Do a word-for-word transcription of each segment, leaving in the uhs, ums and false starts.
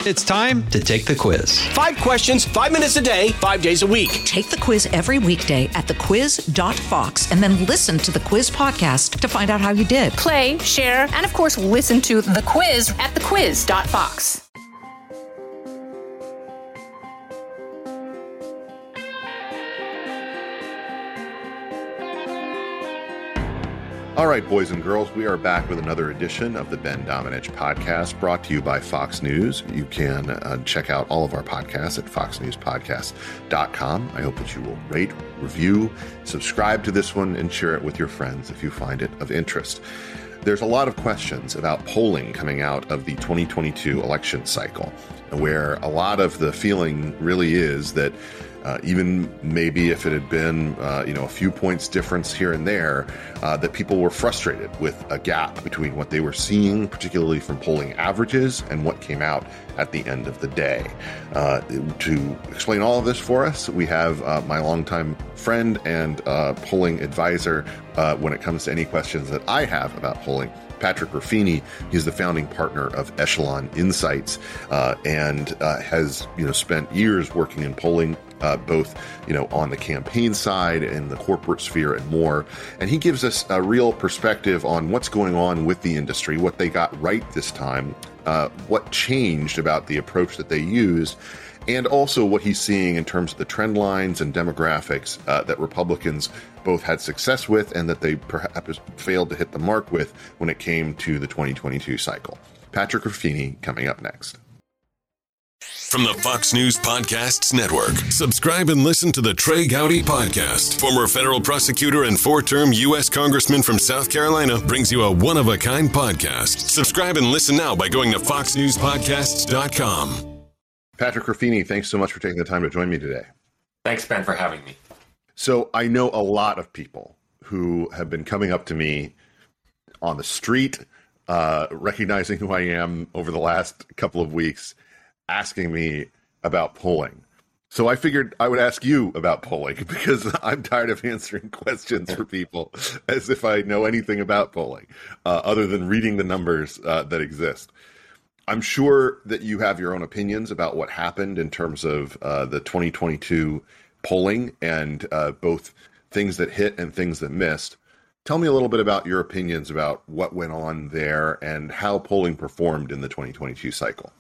It's time to take the quiz. Five questions, five minutes a day, five days a week. Take the quiz every weekday at the quiz dot fox and then listen to the quiz podcast to find out how you did. Play, share, and of course, listen to the quiz at the quiz dot fox. All right, boys and girls, we are back with another edition of the Ben Domenech podcast, brought to you by Fox News. You can uh, check out all of our podcasts at fox news podcast dot com. I hope that you will rate, review, subscribe to this one, and share it with your friends if you find it of interest. There's a lot of questions about polling coming out of the twenty twenty-two election cycle, where a lot of the feeling really is that Uh, even maybe if it had been, uh, you know, a few points difference here and there, uh, that people were frustrated with a gap between what they were seeing, particularly from polling averages, and what came out at the end of the day. Uh, to explain all of this for us, we have uh, my longtime friend and uh, polling advisor uh, when it comes to any questions that I have about polling, Patrick Ruffini. He's the founding partner of Echelon Insights uh, and uh, has, you know, spent years working in polling, uh, both, you know, on the campaign side and the corporate sphere and more. And he gives us a real perspective on what's going on with the industry, what they got right this time, uh, what changed about the approach that they used, and also what he's seeing in terms of the trend lines and demographics uh, that Republicans both had success with and that they perhaps failed to hit the mark with when it came to the twenty twenty-two cycle. Patrick Ruffini coming up next. From the Fox News Podcasts Network, subscribe and listen to the Trey Gowdy Podcast. Former federal prosecutor and four-term U S Congressman from South Carolina brings you a one-of-a-kind podcast. Subscribe and listen now by going to fox news podcasts dot com. Patrick Ruffini, thanks so much for taking the time to join me today. Thanks, Ben, for having me. So I know a lot of people who have been coming up to me on the street, uh, recognizing who I am over the last couple of weeks, asking me about polling. So I figured I would ask you about polling because I'm tired of answering questions for people as if I know anything about polling, uh, other than reading the numbers uh, that exist. I'm sure that you have your own opinions about what happened in terms of uh, the twenty twenty-two polling and uh, both things that hit and things that missed. Tell me a little bit about your opinions about what went on there and how polling performed in the twenty twenty-two cycle.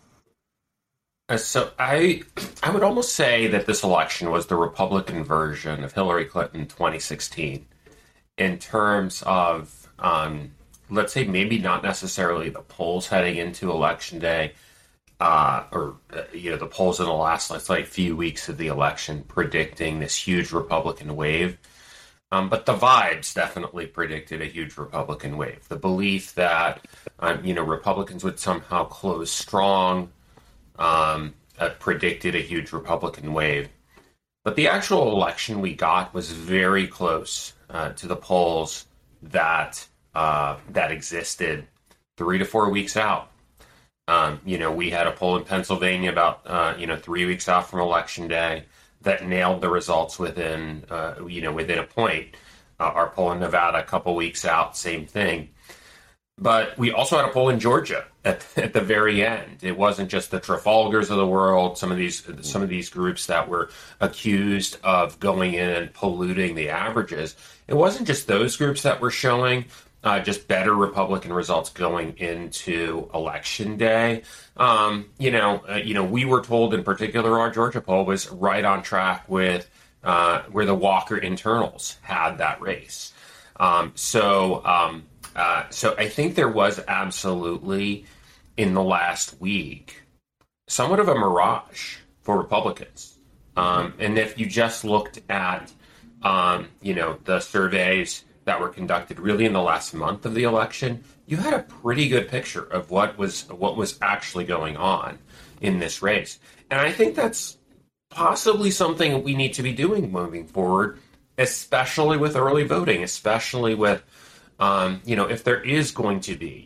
Uh, so I I would almost say that this election was the Republican version of Hillary Clinton twenty sixteen in terms of, um, let's say, maybe not necessarily the polls heading into Election Day, uh, or, uh, you know, the polls in the last, let's say, few weeks of the election predicting this huge Republican wave. Um, but the vibes definitely predicted a huge Republican wave. The belief that, um, you know, Republicans would somehow close strong um, uh, predicted a huge Republican wave. But the actual election we got was very close uh, to the polls that uh, that existed three to four weeks out. Um, you know, we had a poll in Pennsylvania about, uh, you know, three weeks out from Election Day that nailed the results within, uh, you know, within a point. Uh, our poll in Nevada a couple weeks out, same thing. But we also had a poll in Georgia at, at the very end. It wasn't just the Trafalgars of the world, some of these some of these groups that were accused of going in and polluting the averages. It wasn't just those groups that were showing uh, just better Republican results going into Election Day. Um, you know, uh, you know, we were told in particular our Georgia poll was right on track with uh, where the Walker internals had that race. Um, so. Um, Uh, so I think there was absolutely, in the last week, somewhat of a mirage for Republicans. Um, and if you just looked at, um, you know, the surveys that were conducted really in the last month of the election, you had a pretty good picture of what was what was actually going on in this race. And I think that's possibly something we need to be doing moving forward, especially with early voting, especially with Um, you know, if there is going to be,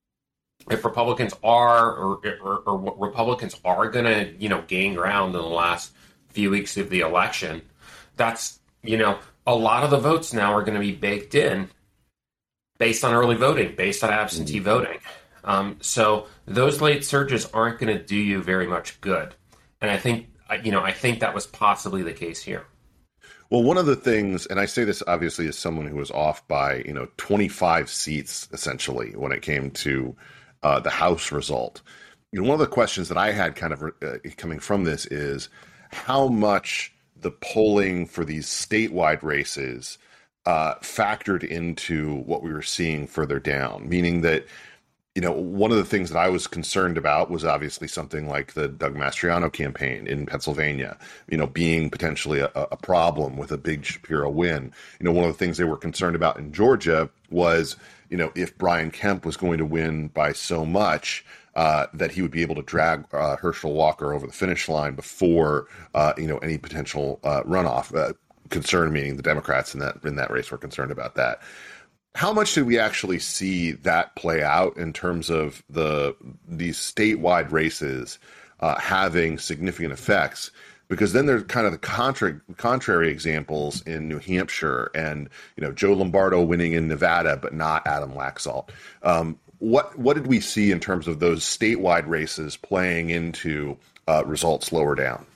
if Republicans are, or, or, or Republicans are going to, you know, gain ground in the last few weeks of the election, that's, you know, a lot of the votes now are going to be baked in based on early voting, based on absentee voting. Um, so those late surges aren't going to do you very much good. And I think, you know, I think that was possibly the case here. Well, one of the things, and I say this obviously as someone who was off by, you know, twenty-five seats, essentially, when it came to uh, the House result. You know, one of the questions that I had kind of uh, coming from this is how much the polling for these statewide races uh, factored into what we were seeing further down, meaning that, you know, one of the things that I was concerned about was obviously something like the Doug Mastriano campaign in Pennsylvania, you know, being potentially a, a problem with a big Shapiro win. You know, one of the things they were concerned about in Georgia was, you know, if Brian Kemp was going to win by so much uh, that he would be able to drag uh, Herschel Walker over the finish line before, uh, you know, any potential uh, runoff. Uh, concern meaning the Democrats in that in that race were concerned about that. How much did we actually see that play out in terms of the these statewide races uh, having significant effects? Because then there's kind of the contra- contrary examples in New Hampshire and, you know, Joe Lombardo winning in Nevada, but not Adam Laxalt. Um, what what did we see in terms of those statewide races playing into uh, results lower down?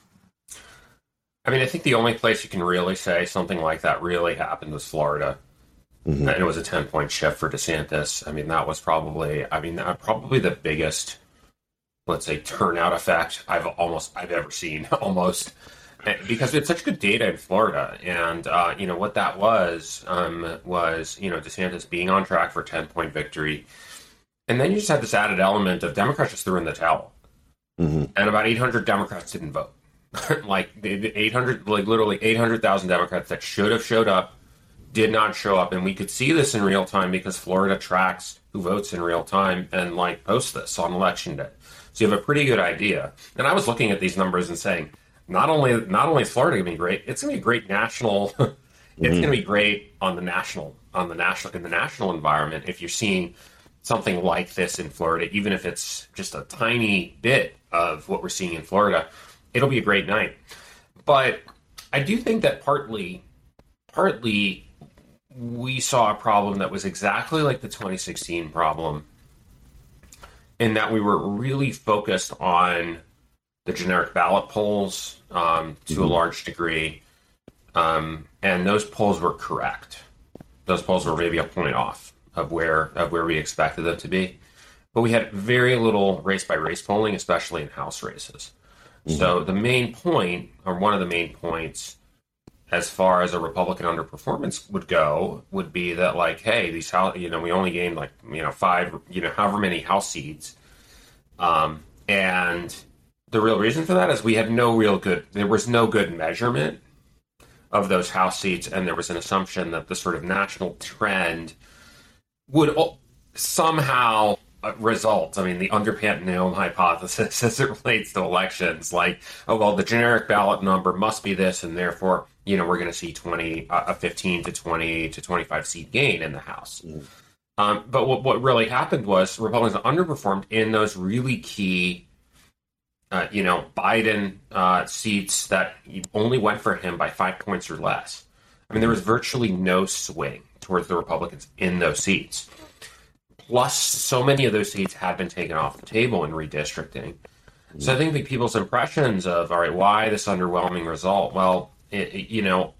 I mean, I think the only place you can really say something like that really happened was Florida. Mm-hmm. And it was a ten-point shift for DeSantis. I mean, that was probably, I mean, that probably the biggest, let's say, turnout effect I've almost, I've ever seen, almost. Because it's such good data in Florida. And, uh, you know, what that was, um, was, you know, DeSantis being on track for a ten-point victory. And then you just had this added element of Democrats just threw in the towel. Mm-hmm. And about eight hundred Democrats didn't vote. Like, eight hundred, like literally eight hundred thousand Democrats that should have showed up did not show up. And we could see this in real time because Florida tracks who votes in real time and like posts this on election day. So you have a pretty good idea. And I was looking at these numbers and saying, not only not only is Florida gonna be great, it's gonna be great national it's mm-hmm. gonna be great on the national on the national in the national environment if you're seeing something like this in Florida, even if it's just a tiny bit of what we're seeing in Florida, it'll be a great night. But I do think that partly partly we saw a problem that was exactly like the twenty sixteen problem in that we were really focused on the generic ballot polls um, to mm-hmm. a large degree. Um, and those polls were correct. Those polls were maybe a point off of where of where we expected them to be. But we had very little race-by-race polling, especially in House races. Mm-hmm. So the main point, or one of the main points, as far as a Republican underperformance would go, would be that, like, hey, these house, you know, we only gained like, you know, five, you know, however many House seats. Um, and the real reason for that is we had no real good, there was no good measurement of those House seats. And there was an assumption that the sort of national trend would somehow result. I mean, the underpant-Neum hypothesis as it relates to elections, like, oh, well, the generic ballot number must be this, and therefore, you know, we're going to see twenty, uh, a fifteen to twenty to twenty-five seat gain in the House. Mm. Um, but what, what really happened was Republicans underperformed in those really key, uh, you know, Biden uh, seats that only went for him by five points or less. I mean, there was virtually no swing towards the Republicans in those seats. Plus, so many of those seats had been taken off the table in redistricting. Mm-hmm. So I think the people's impressions of, all right, why this underwhelming result? Well, it, it, you know,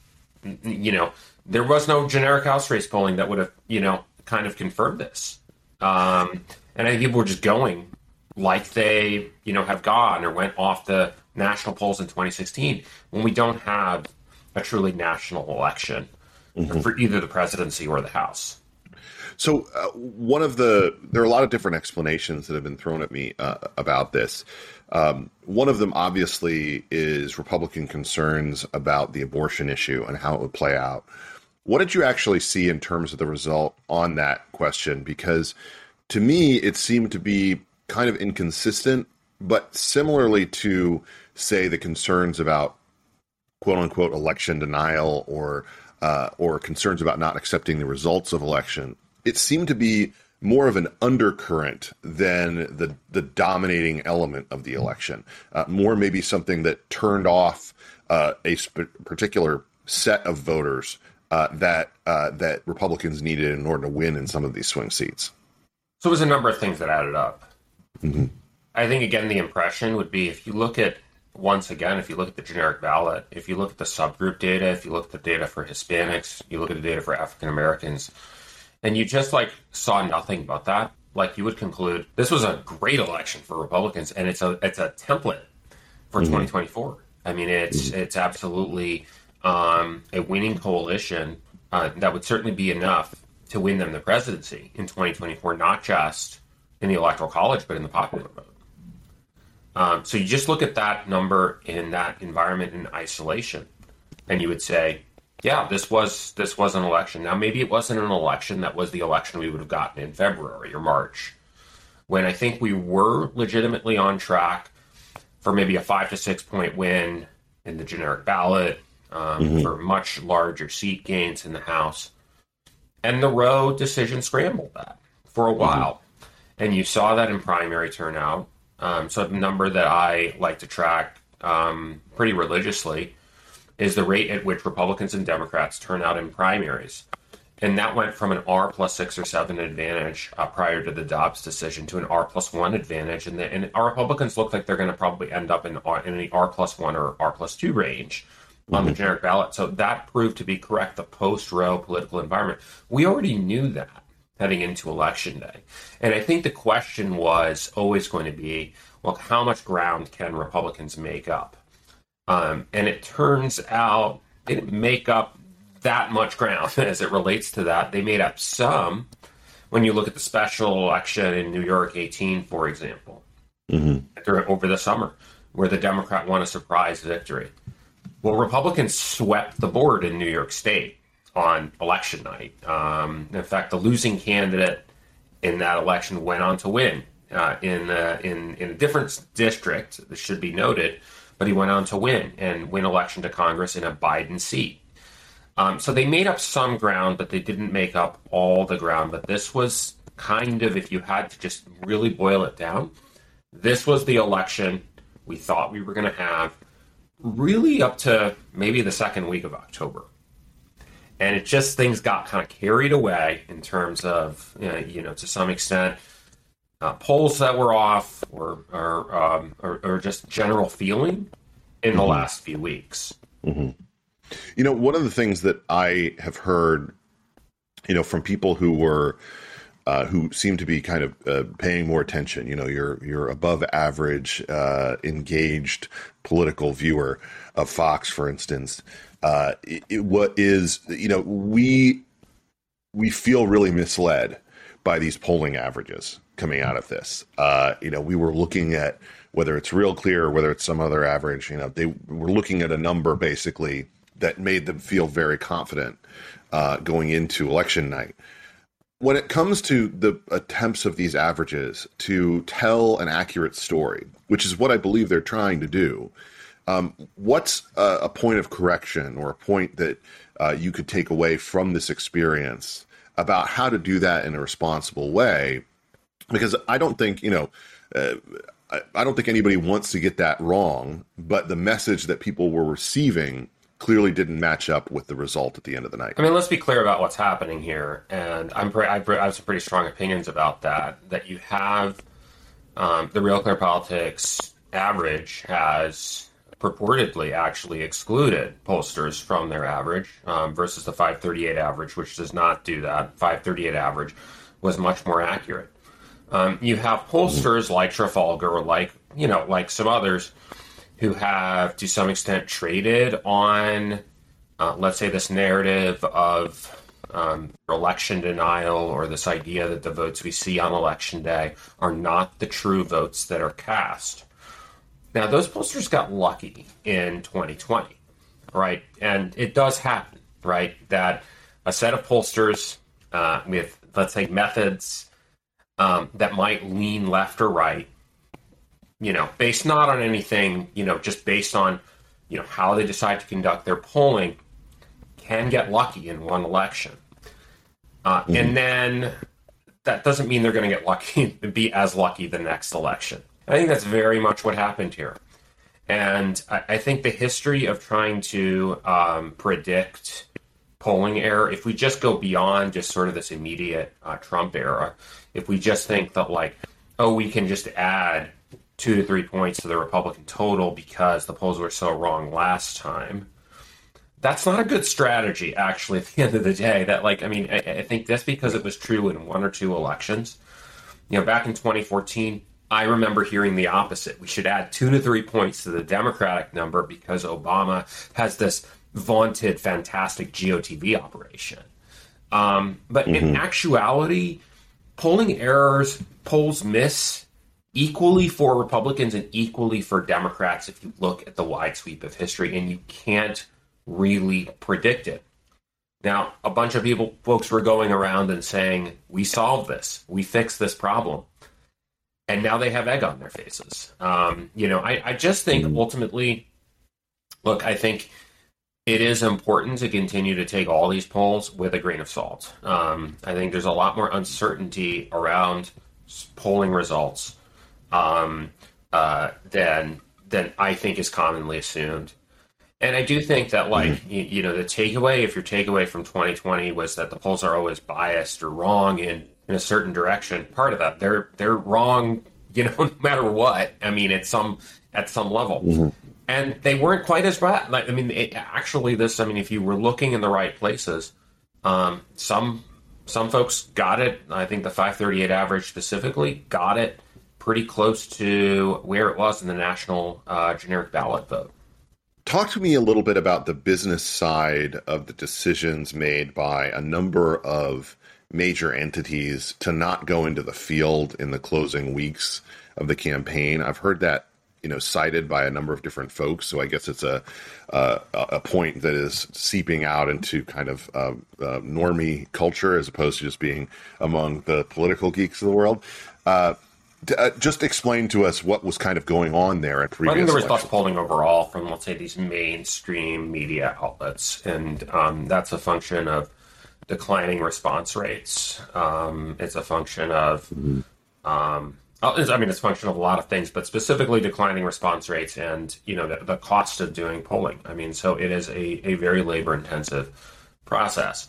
you know, there was no generic House race polling that would have, you know, kind of confirmed this. Um, and I think people were just going like they, you know, have gone or went off the national polls in twenty sixteen when we don't have a truly national election mm-hmm. for either the presidency or the House. So uh, one of the, there are a lot of different explanations that have been thrown at me uh, about this. Um, one of them obviously is Republican concerns about the abortion issue and how it would play out. What did you actually see in terms of the result on that question? Because to me, it seemed to be kind of inconsistent, but similarly to, say, the concerns about quote unquote election denial or uh, or concerns about not accepting the results of election. It seemed to be more of an undercurrent than the the dominating element of the election. Uh, more maybe something that turned off uh, a sp- particular set of voters uh, that uh, that Republicans needed in order to win in some of these swing seats. So it was a number of things that added up. Mm-hmm. I think, again, the impression would be if you look at, once again, if you look at the generic ballot, if you look at the subgroup data, if you look at the data for Hispanics, you look at the data for African Americans, and you just like saw nothing but that, like you would conclude this was a great election for Republicans, and it's a it's a template for mm-hmm. twenty twenty-four. I mean, it's mm-hmm. it's absolutely um, a winning coalition uh, that would certainly be enough to win them the presidency in twenty twenty-four, not just in the Electoral College, but in the popular vote. Um, so you just look at that number in that environment in isolation, and you would say, yeah, this was this was an election. Now, maybe it wasn't an election that was the election we would have gotten in February or March, when I think we were legitimately on track for maybe a five to six point win in the generic ballot, um, mm-hmm. for much larger seat gains in the House. And the Roe decision scrambled that for a while. Mm-hmm. And you saw that in primary turnout. Um, so the number that I like to track um, pretty religiously is the rate at which Republicans and Democrats turn out in primaries. And that went from an R plus six or seven advantage uh, prior to the Dobbs decision to an R plus one advantage. And, the, and our Republicans look like they're going to probably end up in, in the R plus one or R plus two range on mm-hmm. the generic ballot. So that proved to be correct, the post-Roe political environment. We already knew that heading into Election Day. And I think the question was always going to be, well, how much ground can Republicans make up? Um, and it turns out they didn't make up that much ground as it relates to that. They made up some when you look at the special election in New York eighteen, for example, mm-hmm. over the summer, where the Democrat won a surprise victory. Well, Republicans swept the board in New York State on election night. Um, in fact, the losing candidate in that election went on to win uh, in, uh, in in a different district, this should be noted, but he went on to win and win election to Congress in a Biden seat. Um, so they made up some ground, but they didn't make up all the ground. But this was kind of, if you had to just really boil it down, this was the election we thought we were going to have really up to maybe the second week of October. And it just, things got kind of carried away in terms of, you know, you know to some extent, uh, polls that were off or or, um, or or just general feeling in the mm-hmm. last few weeks. Mm-hmm. You know, one of the things that I have heard, you know, from people who were, uh, who seem to be kind of uh, paying more attention, you know, you're you're above average, uh, engaged political viewer of Fox, for instance. Uh, it, it, what is, you know, we we feel really misled by these polling averages coming out of this. Uh, you know, we were looking at whether it's Real Clear or whether it's some other average. You know, they were looking at a number basically that made them feel very confident uh, going into election night. When it comes to the attempts of these averages to tell an accurate story, which is what I believe they're trying to do, um, what's a, a point of correction or a point that uh, you could take away from this experience about how to do that in a responsible way? Because I don't think, you know, uh, I, I don't think anybody wants to get that wrong, but the message that people were receiving clearly didn't match up with the result at the end of the night. I mean, let's be clear about what's happening here. And I'm pre- I, I have some pretty strong opinions about that, that you have um, the Real Clear Politics average has purportedly actually excluded pollsters from their average um, versus the five thirty-eight average, which does not do that. five thirty-eight average was much more accurate. Um, you have pollsters like Trafalgar or like, you know, like some others who have, to some extent, traded on, uh, let's say, this narrative of um, election denial or this idea that the votes we see on Election Day are not the true votes that are cast. Now, those pollsters got lucky in twenty twenty, right? And it does happen, right, that a set of pollsters uh, with, let's say, methods um, that might lean left or right, you know, based not on anything, you know, just based on, you know, how they decide to conduct their polling, can get lucky in one election. Uh, mm-hmm. And then that doesn't mean they're going to get lucky, be as lucky the next election. I think that's very much what happened here. And I, I think the history of trying to um, predict polling error, if we just go beyond just sort of this immediate uh, Trump era, if we just think that, like, oh, we can just add two to three points to the Republican total because the polls were so wrong last time. That's not a good strategy, actually, at the end of the day. That, like, I mean, I, I think that's because it was true in one or two elections. You know, back in twenty fourteen, I remember hearing the opposite. We should add two to three points to the Democratic number because Obama has this vaunted, fantastic G O T V operation. Um, but mm-hmm. in actuality, polling errors, polls miss equally for Republicans and equally for Democrats if you look at the wide sweep of history, and you can't really predict it. Now, a bunch of people, folks were going around and saying, we solved this, we fixed this problem. And now they have egg on their faces. Um, you know, I, I just think ultimately, look, I think it is important to continue to take all these polls with a grain of salt. Um, I think there's a lot more uncertainty around polling results um, uh, than than I think is commonly assumed. And I do think that, like, mm-hmm. you, you know, the takeaway, if your takeaway from twenty twenty was that the polls are always biased or wrong in, in a certain direction, part of that, they're they're wrong, you know, no matter what. I mean, at some at some level. Mm-hmm. And they weren't quite as bad. Like, I mean, it, actually, this, I mean, if you were looking in the right places, um, some some folks got it. I think the five thirty-eight average specifically got it pretty close to where it was in the national uh, generic ballot vote. Talk to me a little bit about the business side of the decisions made by a number of major entities to not go into the field in the closing weeks of the campaign. I've heard that, you know, cited by a number of different folks. So I guess it's a uh, a point that is seeping out into kind of uh, uh, normie culture as opposed to just being among the political geeks of the world. Uh, Uh, just explain to us what was kind of going on there at previous I think there was elections. less polling overall from, let's say, these mainstream media outlets, and um, that's a function of declining response rates. Um, it's a function of, mm-hmm. um, I mean, it's a function of a lot of things, but specifically declining response rates and, you know, the, the cost of doing polling. I mean, so it is a, a very labor-intensive process.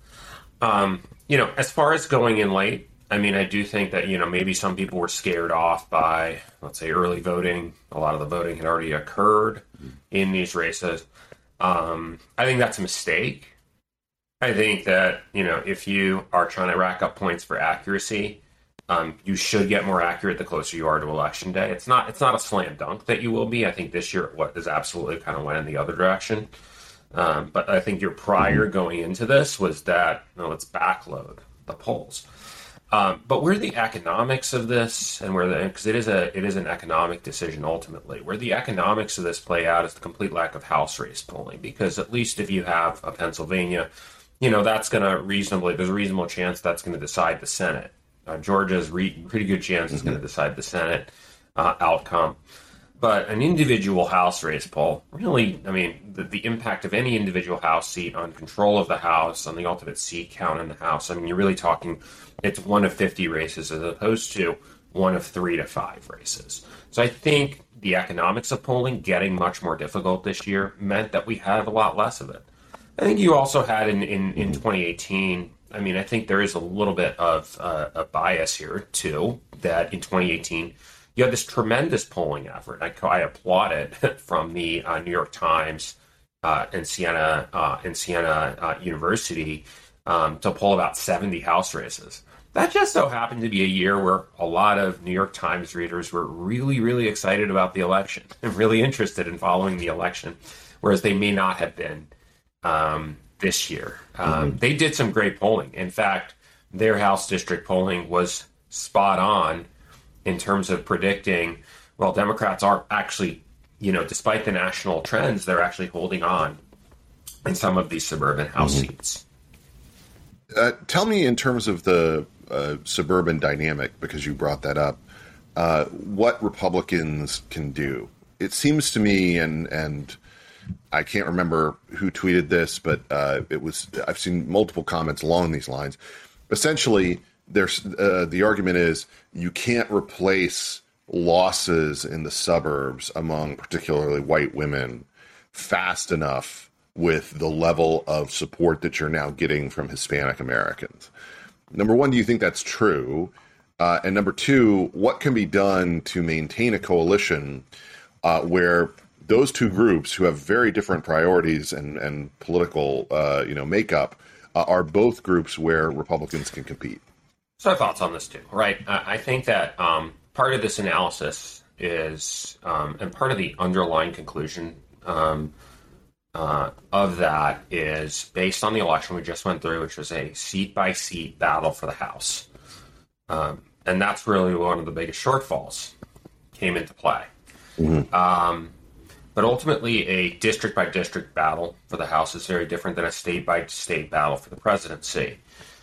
Um, you know, as far as going in late, I mean, I do think that, you know, maybe some people were scared off by, let's say, early voting. A lot of the voting had already occurred in these races. Um, I think that's a mistake. I think that, you know, if you are trying to rack up points for accuracy, um, you should get more accurate the closer you are to election day. It's not it's not a slam dunk that you will be. I think this year what is absolutely kind of went in the other direction. Um, but I think your prior going into this was that, you know, let's backload the polls. Um, but where the economics of this, and where the, because it is a it is an economic decision ultimately, where the economics of this play out is the complete lack of House race polling. Because at least if you have a Pennsylvania, you know, that's going to reasonably, there's a reasonable chance that's going to decide the Senate. Uh, Georgia's re- pretty good chance is going to decide the Senate uh, outcome. But an individual House race poll, really, I mean, the, the impact of any individual House seat on control of the House, on the ultimate seat count in the House, I mean, you're really talking, it's one of fifty races as opposed to one of three to five races. So I think the economics of polling getting much more difficult this year meant that we had a lot less of it. I think you also had in, in, in twenty eighteen, I mean, I think there is a little bit of uh, a bias here, too, that in twenty eighteen, you had this tremendous polling effort. I, I applaud it from the uh, New York Times uh, and Siena uh, and Siena uh, University um, to poll about seventy House races. That just so happened to be a year where a lot of New York Times readers were really, really excited about the election and really interested in following the election, whereas they may not have been um, this year. Um, mm-hmm. They did some great polling. In fact, their House district polling was spot on in terms of predicting, well, Democrats are actually, you know, despite the national trends, they're actually holding on in some of these suburban House mm-hmm. seats. Uh, tell me, in terms of the uh, suburban dynamic, because you brought that up, uh, what Republicans can do. It seems to me, and and I can't remember who tweeted this, but uh, it was I've seen multiple comments along these lines. Essentially, there's uh, the argument is you can't replace losses in the suburbs among particularly white women fast enough with the level of support that you're now getting from Hispanic Americans. Number one, do you think that's true? Uh, and number two, what can be done to maintain a coalition uh, where those two groups who have very different priorities and, and political, uh, you know, makeup uh, are both groups where Republicans can compete? So thoughts on this too, right? I, I think that um, part of this analysis is, um, and part of the underlying conclusion um, uh, of that is based on the election we just went through, which was a seat-by-seat battle for the House. Um, and that's really one of the biggest shortfalls came into play. Mm-hmm. Um, but ultimately, a district-by-district battle for the House is very different than a state-by-state battle for the presidency,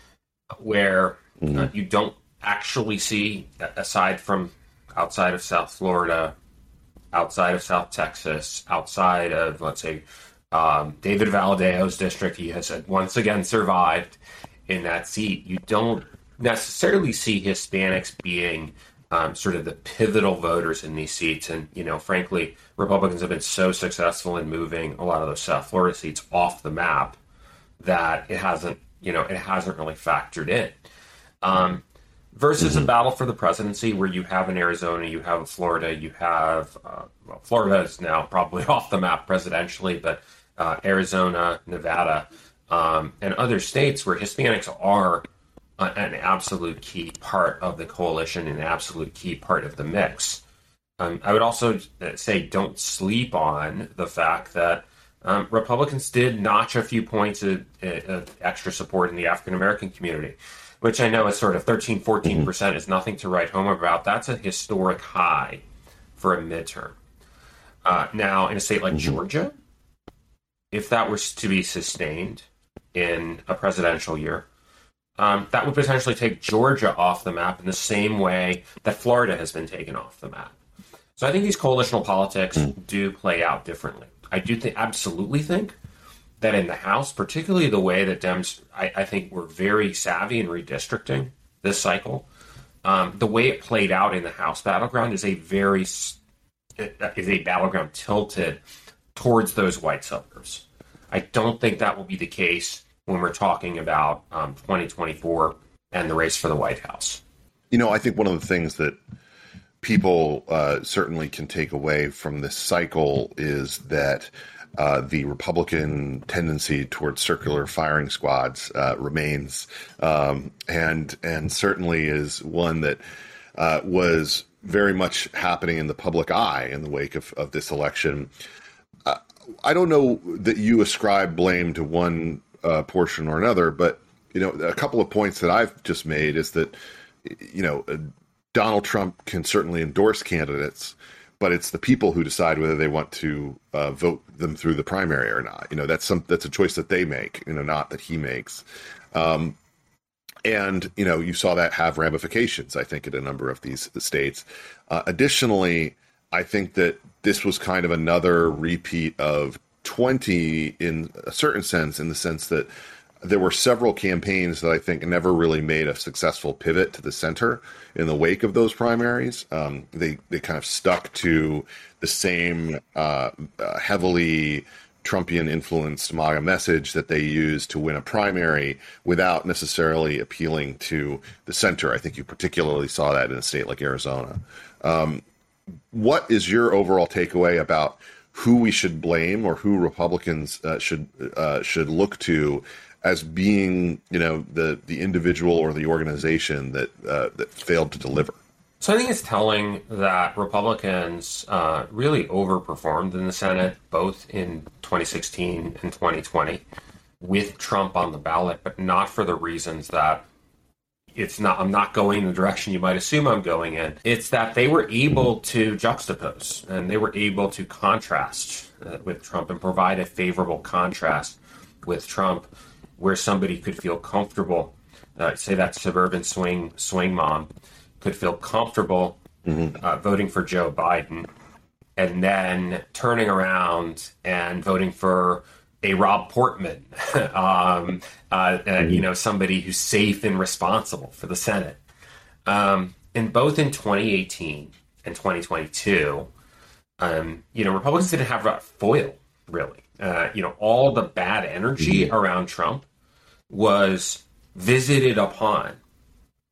where mm-hmm. uh, you don't actually see, aside from outside of South Florida, outside of South Texas, outside of, let's say, um, David Valdeo's district, he has once again survived in that seat. You don't necessarily see Hispanics being um, sort of the pivotal voters in these seats. And, you know, frankly, Republicans have been so successful in moving a lot of those South Florida seats off the map that it hasn't, you know, it hasn't really factored in. Um, versus mm-hmm. a battle for the presidency where you have an Arizona, you have a Florida, you have, uh, well, Florida is now probably off the map presidentially, but uh, Arizona, Nevada, um, and other states where Hispanics are an absolute key part of the coalition, an absolute key part of the mix. Um, I would also say don't sleep on the fact that um, Republicans did notch a few points of, of extra support in the African-American community, which I know is sort of thirteen, fourteen percent is nothing to write home about. That's a historic high for a midterm. Uh, now, in a state like Georgia, if that was to be sustained in a presidential year, Um, that would potentially take Georgia off the map in the same way that Florida has been taken off the map. So I think these coalitional politics do play out differently. I do think, absolutely think that in the House, particularly the way that Dems, I, I think, were very savvy in redistricting this cycle, um, the way it played out in the House battleground is a very is a battleground tilted towards those white suburbs. I don't think that will be the case when we're talking about um, twenty twenty-four and the race for the White House. You know, I think one of the things that people uh, certainly can take away from this cycle is that uh, the Republican tendency towards circular firing squads uh, remains, um, and and certainly is one that uh, was very much happening in the public eye in the wake of, of this election. Uh, I don't know that you ascribe blame to one Uh, portion or another, but you know, a couple of points that I've just made is that you know uh, Donald Trump can certainly endorse candidates, but it's the people who decide whether they want to uh, vote them through the primary or not. You know, that's some that's a choice that they make, you know, not that he makes. Um, and you know, you saw that have ramifications, I think, in a number of these states. Uh, additionally, I think that this was kind of another repeat of twenty in a certain sense, in the sense that there were several campaigns that I think never really made a successful pivot to the center in the wake of those primaries. Um, they, they kind of stuck to the same uh, uh, heavily Trumpian influenced MAGA message that they used to win a primary without necessarily appealing to the center. I think you particularly saw that in a state like Arizona. Um, what is your overall takeaway about who we should blame or who Republicans uh, should uh, should look to as being, you know, the the individual or the organization that uh, that failed to deliver? So I think it's telling that Republicans uh, really overperformed in the Senate, both in twenty sixteen and twenty twenty, with Trump on the ballot, but not for the reasons that it's not, I'm not going in the direction you might assume I'm going in. It's that they were able to juxtapose and they were able to contrast uh, with Trump and provide a favorable contrast with Trump where somebody could feel comfortable, uh, say that suburban swing swing mom could feel comfortable mm-hmm. uh, voting for Joe Biden and then turning around and voting for a Rob Portman, um, uh, uh, you know, somebody who's safe and responsible for the Senate. Um, and both in twenty eighteen and twenty twenty-two, um, you know, Republicans didn't have a foil, really. Uh, you know, all the bad energy mm-hmm. around Trump was visited upon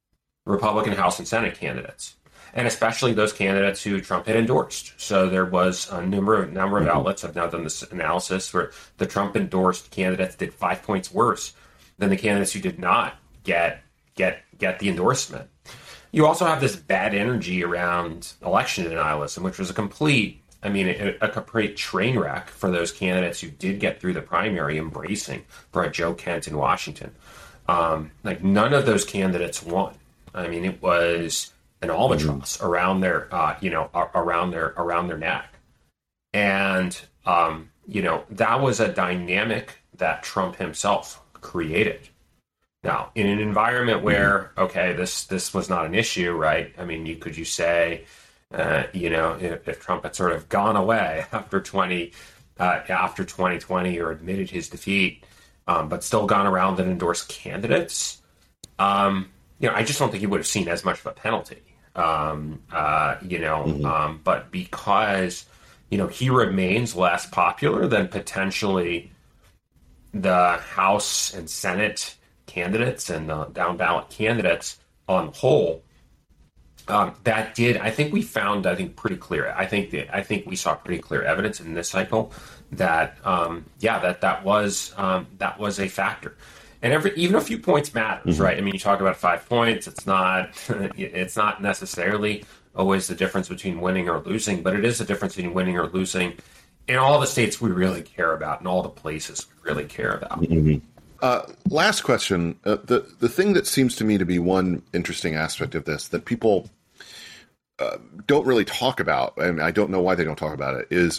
Republican House and Senate candidates, and especially those candidates who Trump had endorsed. So there was a number of number of outlets have now done this analysis where the Trump endorsed candidates did five points worse than the candidates who did not get get get the endorsement. You also have this bad energy around election denialism, which was a complete, I mean, a, a complete train wreck for those candidates who did get through the primary, embracing for a Joe Kent in Washington. Um, like none of those candidates won. I mean, it was an albatross mm-hmm. around their, uh, you know, around their around their neck, and um, you know that was a dynamic that Trump himself created. Now, in an environment where, okay, this this was not an issue, right? I mean, you could you say, uh, you know, if, if Trump had sort of gone away after twenty uh, after twenty twenty or admitted his defeat, um, but still gone around and endorsed candidates, um, you know, I just don't think he would have seen as much of a penalty. Um, uh, you know, mm-hmm. um, but because you know he remains less popular than potentially the House and Senate candidates and the down ballot candidates on the whole, um, that did, I think we found, I think pretty clear. I think that, I think we saw pretty clear evidence in this cycle that, um, yeah, that, that was, um, that was a factor. And every, even a few points matters, mm-hmm. right? I mean, you talk about five points. It's not, it's not necessarily always the difference between winning or losing, but it is the difference between winning or losing in all the states we really care about and all the places we really care about. Mm-hmm. Uh, last question. Uh, the the thing that seems to me to be one interesting aspect of this that people uh, don't really talk about, and I don't know why they don't talk about it, is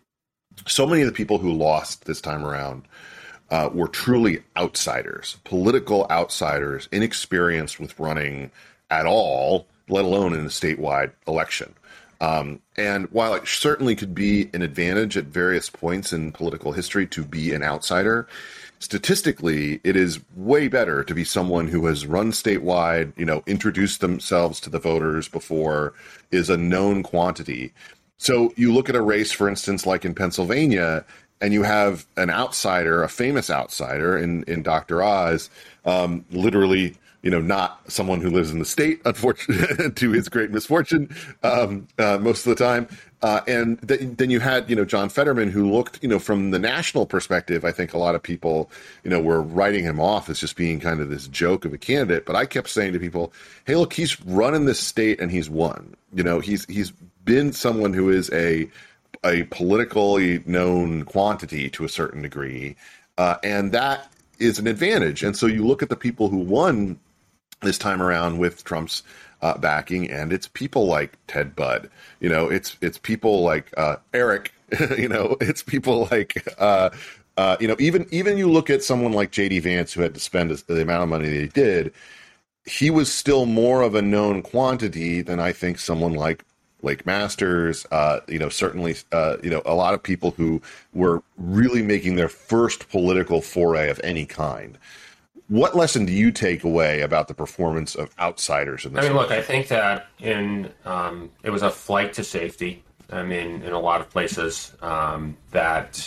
so many of the people who lost this time around uh, were truly outsiders, political outsiders, inexperienced with running at all, let alone in a statewide election. Um, and while it certainly could be an advantage at various points in political history to be an outsider, statistically, it is way better to be someone who has run statewide, you know, introduced themselves to the voters before, is a known quantity. So you look at a race, for instance, like in Pennsylvania, and you have an outsider, a famous outsider in, in Doctor Oz, um, literally, you know, not someone who lives in the state, unfortunately, to his great misfortune, um, uh, most of the time. Uh, and th- then you had, you know, John Fetterman, who looked, you know, from the national perspective, I think a lot of people, you know, were writing him off as just being kind of this joke of a candidate. But I kept saying to people, hey, look, he's run in this state and he's won. You know, he's he's been someone who is a a politically known quantity to a certain degree. Uh, and that is an advantage. And so you look at the people who won this time around with Trump's uh, backing, and it's people like Ted Budd, you know, it's it's people like uh, Eric, you know, it's people like, uh, uh, you know, even even you look at someone like J D Vance, who had to spend the amount of money that he did, he was still more of a known quantity than I think someone like Blake Masters, uh, you know, certainly, uh, you know, a lot of people who were really making their first political foray of any kind. What lesson do you take away about the performance of outsiders in this? I mean, look, I think that in um, it was a flight to safety. I mean, in a lot of places um, that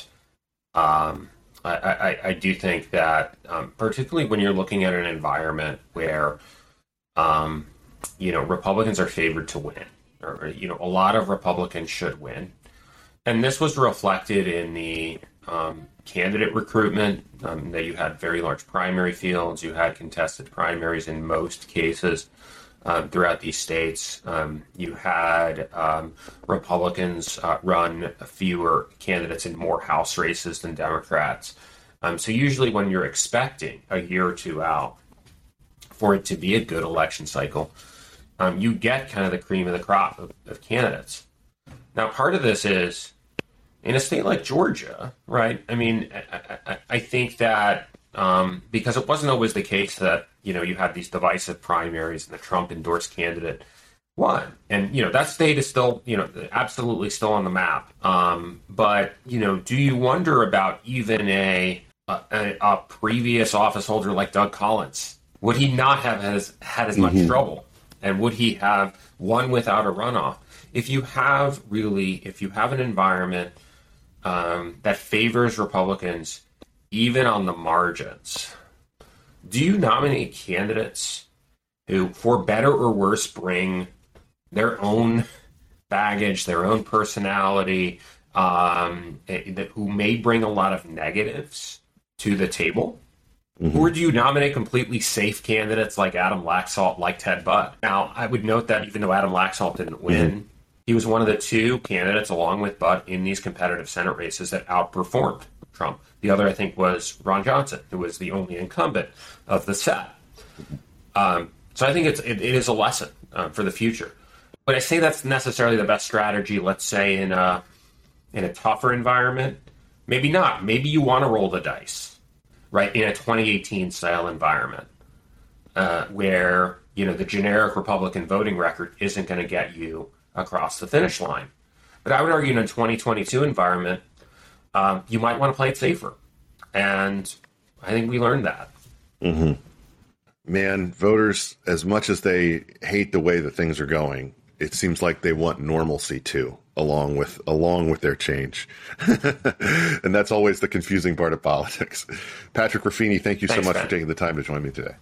um, I, I, I do think that, um, particularly when you're looking at an environment where, um, you know, Republicans are favored to win, or, you know, a lot of Republicans should win. And this was reflected in the um, candidate recruitment, um, that you had very large primary fields, you had contested primaries in most cases um, throughout these states. Um, you had um, Republicans uh, run fewer candidates in more House races than Democrats. Um, so usually when you're expecting a year or two out for it to be a good election cycle, um, you get kind of the cream of the crop of, of candidates. Now, part of this is, in a state like Georgia, right? I mean, I, I, I think that um, because it wasn't always the case that, you know, you had these divisive primaries and the Trump endorsed candidate won. And, you know, that state is still, you know, absolutely still on the map. Um, but, you know, do you wonder about even a, a, a previous office holder like Doug Collins? Would he not have has, had as much mm-hmm. trouble? And would he have won without a runoff? If you have really, if you have an environment Um, that favors Republicans, even on the margins, do you nominate candidates who, for better or worse, bring their own baggage, their own personality, um, who may bring a lot of negatives to the table? Mm-hmm. Or do you nominate completely safe candidates like Adam Laxalt, like Ted Budd? Now, I would note that even though Adam Laxalt didn't win, mm-hmm. he was one of the two candidates, along with Budd, in these competitive Senate races that outperformed Trump. The other, I think, was Ron Johnson, who was the only incumbent of the set. Um, so I think it's, it, it is a lesson uh, for the future. But I say that's necessarily the best strategy, let's say, in a, in a tougher environment. Maybe not. Maybe you want to roll the dice, right, in a twenty eighteen style environment uh, where, you know, the generic Republican voting record isn't going to get you across the finish line. But I would argue in a twenty twenty-two environment, um, you might want to play it safer. And I think we learned that. Mm-hmm. Man, voters, as much as they hate the way that things are going, it seems like they want normalcy too, along with along with their change. And that's always the confusing part of politics. Patrick Ruffini, thank you Thanks, so much Ben. for taking the time to join me today.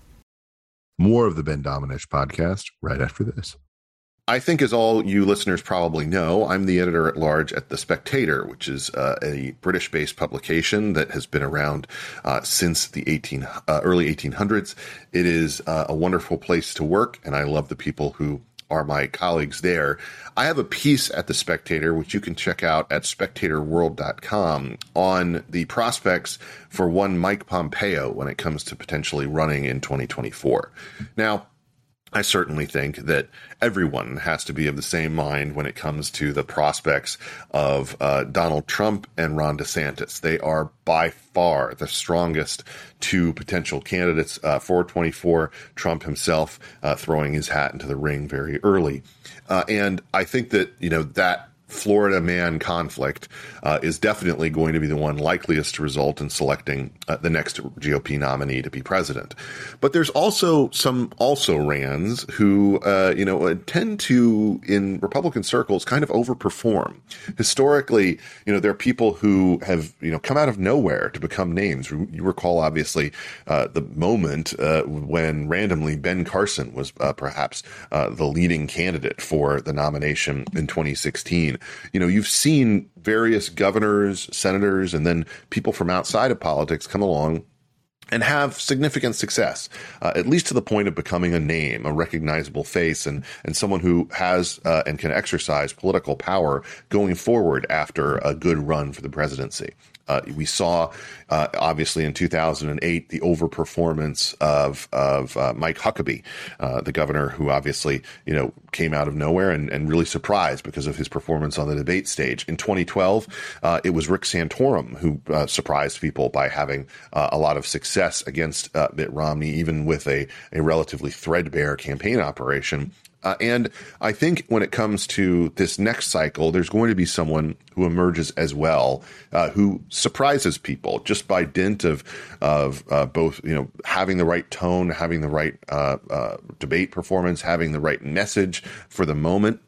More of the Ben Domenech podcast right after this. I think, as all you listeners probably know, I'm the editor-at-large at The Spectator, which is uh, a British-based publication that has been around uh, since the eighteen, uh, early eighteen hundreds. It is uh, a wonderful place to work, and I love the people who are my colleagues there. I have a piece at The Spectator, which you can check out at spectator world dot com, on the prospects for one Mike Pompeo when it comes to potentially running in twenty twenty-four. Now, I certainly think that everyone has to be of the same mind when it comes to the prospects of uh, Donald Trump and Ron DeSantis. They are by far the strongest two potential candidates uh, for twenty-four. Trump himself uh, throwing his hat into the ring very early. Uh, and I think that, you know, that Florida man conflict uh, is definitely going to be the one likeliest to result in selecting uh, the next G O P nominee to be president. But there's also some also-rans who, uh, you know, tend to, in Republican circles, kind of overperform. Historically, you know, there are people who have, you know, come out of nowhere to become names. You recall, obviously, uh, the moment uh, when randomly Ben Carson was uh, perhaps uh, the leading candidate for the nomination in twenty sixteen. You know, you've seen various governors, senators, and then people from outside of politics come along and have significant success, uh, at least to the point of becoming a name, a recognizable face, and, and someone who has uh, and can exercise political power going forward after a good run for the presidency. Uh, we saw, uh, obviously, in two thousand eight, the overperformance of of uh, Mike Huckabee, uh, the governor who obviously, you know, came out of nowhere and, and really surprised because of his performance on the debate stage. In twenty twelve, uh, it was Rick Santorum who uh, surprised people by having uh, a lot of success against uh, Mitt Romney, even with a, a relatively threadbare campaign operation. Uh, and I think when it comes to this next cycle, there's going to be someone who emerges as well, uh, who surprises people just by dint of of uh, both, you know, having the right tone, having the right uh, uh, debate performance, having the right message for the moment.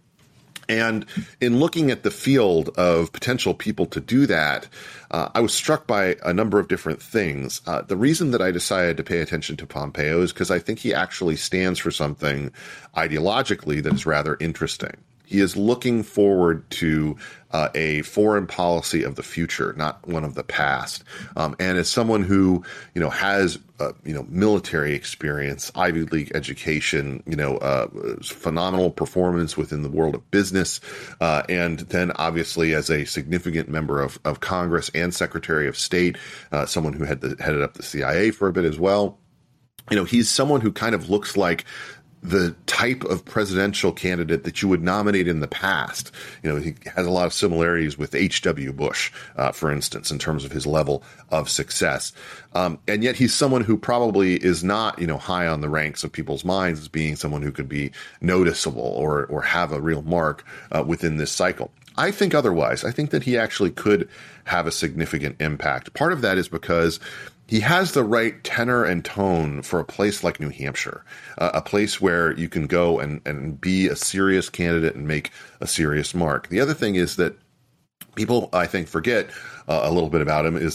And in looking at the field of potential people to do that, uh, I was struck by a number of different things. Uh, the reason that I decided to pay attention to Pompeo is because I think he actually stands for something ideologically that is rather interesting. He is looking forward to uh, a foreign policy of the future, not one of the past. Um, and as someone who, you know, has, uh, you know, military experience, Ivy League education, you know, uh, phenomenal performance within the world of business, uh, and then obviously as a significant member of, of Congress and Secretary of State, uh, someone who had the, headed up the C I A for a bit as well. You know, he's someone who kind of looks like the type of presidential candidate that you would nominate in the past. You know, he has a lot of similarities with H W Bush, uh, for instance, in terms of his level of success. Um, and yet he's someone who probably is not, you know, high on the ranks of people's minds as being someone who could be noticeable or, or have a real mark uh, within this cycle. I think otherwise. I think that he actually could have a significant impact. Part of that is because he has the right tenor and tone for a place like New Hampshire, uh, a place where you can go and, and be a serious candidate and make a serious mark. The other thing is that people, I think, forget uh, a little bit about him is that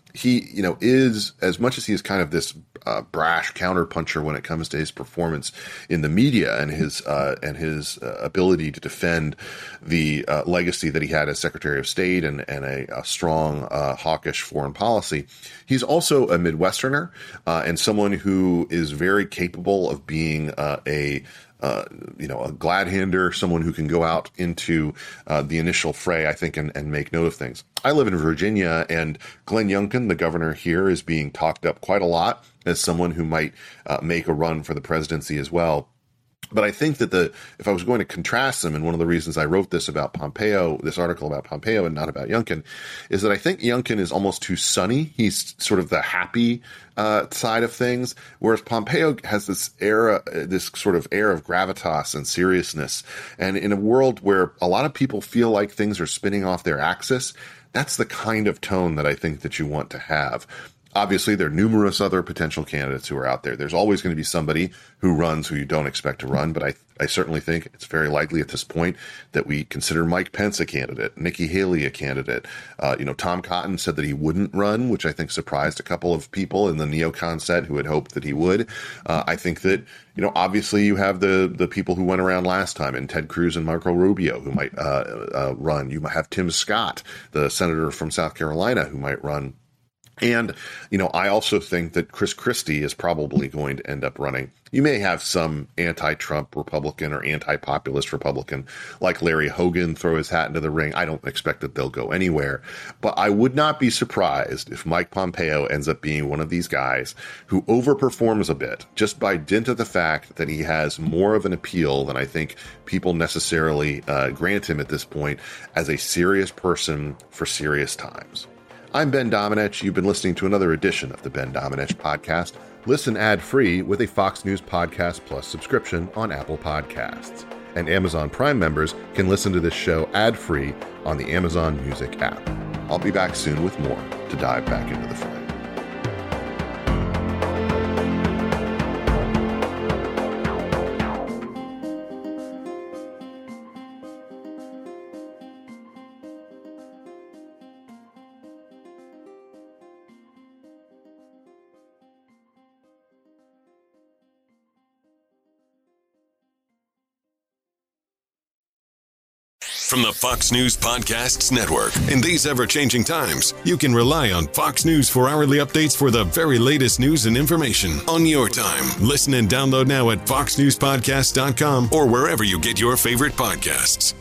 he, you know, is, as much as he is kind of this uh, brash counterpuncher when it comes to his performance in the media and his uh, and his uh, ability to defend the uh, legacy that he had as Secretary of State and, and a, a strong, uh, hawkish foreign policy, he's also a Midwesterner uh, and someone who is very capable of being uh, a Uh, you know, a glad-hander, someone who can go out into uh, the initial fray, I think, and, and make note of things. I live in Virginia, and Glenn Youngkin, the governor here, is being talked up quite a lot as someone who might uh, make a run for the presidency as well. But I think that the if I was going to contrast them, and one of the reasons I wrote this about Pompeo, this article about Pompeo and not about Youngkin, is that I think Youngkin is almost too sunny. He's sort of the happy uh, side of things, whereas Pompeo has this air, this sort of air of gravitas and seriousness. And in a world where a lot of people feel like things are spinning off their axis, that's the kind of tone that I think that you want to have. Obviously, there are numerous other potential candidates who are out there. There's always going to be somebody who runs who you don't expect to run, but I I certainly think it's very likely at this point that we consider Mike Pence a candidate, Nikki Haley a candidate. Uh, you know, Tom Cotton said that he wouldn't run, which I think surprised a couple of people in the neocon set who had hoped that he would. Uh, I think that, you know, obviously you have the the people who went around last time, and Ted Cruz and Marco Rubio who might uh, uh, run. You might have Tim Scott, the senator from South Carolina, who might run. And, you know, I also think that Chris Christie is probably going to end up running. You may have some anti-Trump Republican or anti-populist Republican like Larry Hogan throw his hat into the ring. I don't expect that they'll go anywhere. But I would not be surprised if Mike Pompeo ends up being one of these guys who overperforms a bit just by dint of the fact that he has more of an appeal than I think people necessarily uh, grant him at this point as a serious person for serious times. I'm Ben Domenech. You've been listening to another edition of the Ben Domenech Podcast. Listen ad-free with a Fox News Podcast Plus subscription on Apple Podcasts. And Amazon Prime members can listen to this show ad-free on the Amazon Music app. I'll be back soon with more to dive back into the fray. From the Fox News Podcasts Network. In these ever-changing times, you can rely on Fox News for hourly updates for the very latest news and information on your time. Listen and download now at fox news podcast dot com or wherever you get your favorite podcasts.